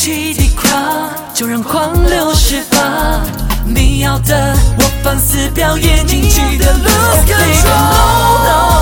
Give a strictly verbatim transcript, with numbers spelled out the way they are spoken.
起抵抗，就让狂流释放。你要的，我放肆表演，尽情的 lose control。